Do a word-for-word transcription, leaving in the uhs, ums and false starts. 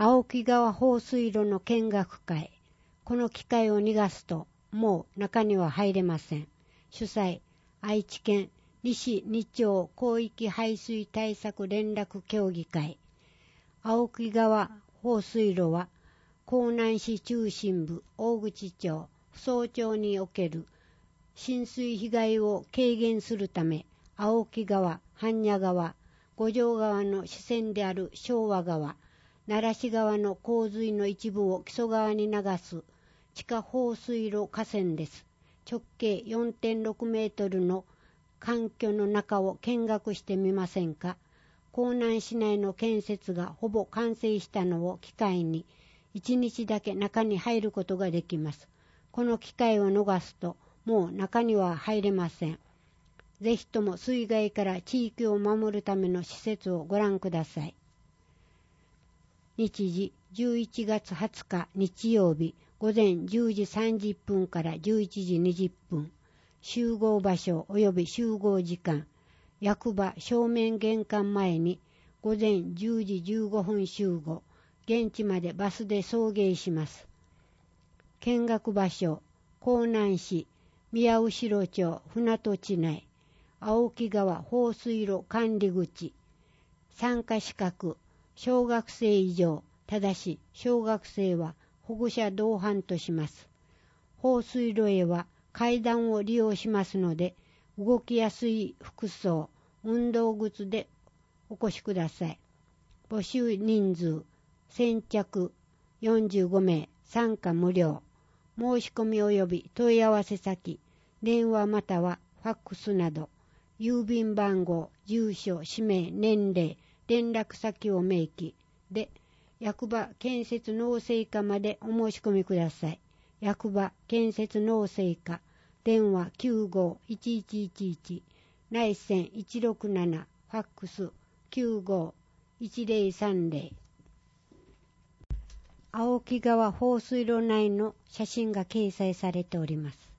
青木川放水路の見学会。この機会を逃がすと、もう中には入れません。主催、愛知県西二町広域排水対策連絡協議会。青木川放水路は、江南市中心部大口町、扶桑町における浸水被害を軽減するため、青木川、般若川、五条川の支川である昭和川、奈良市川の洪水の一部を木曽川に流す地下放水路河川です。直径 よんてんろく メートルの環境の中を見学してみませんか。江南市内の建設がほぼ完成したのを機会に、一日だけ中に入ることができます。この機会を逃すと、もう中には入れません。ぜひとも水害から地域を守るための施設をご覧ください。日時じゅういちがつはつか日曜日午前じゅうじさんじゅっぷんからじゅういちじにじゅっぷん。集合場所及び集合時間。役場正面玄関前に午前じゅうじじゅうごふん集合。現地までバスで送迎します。見学場所、江南市宮代町船戸地内。青木川放水路管理口。参加資格、小学生以上、ただし小学生は保護者同伴とします。放水路へは階段を利用しますので、動きやすい服装、運動靴でお越しください。募集人数、先着よんじゅうごめい、参加無料。申し込み及び問い合わせ先、電話またはファックスなど、郵便番号、住所、氏名、年齢、連絡先を明記で、役場建設農政課までお申し込みください。役場建設農政課、電話 きゅうごいちいちいちいち、内線いちろくなな、ファックスきゅうごいちぜろさんぜろ。青木川放水路内の写真が掲載されております。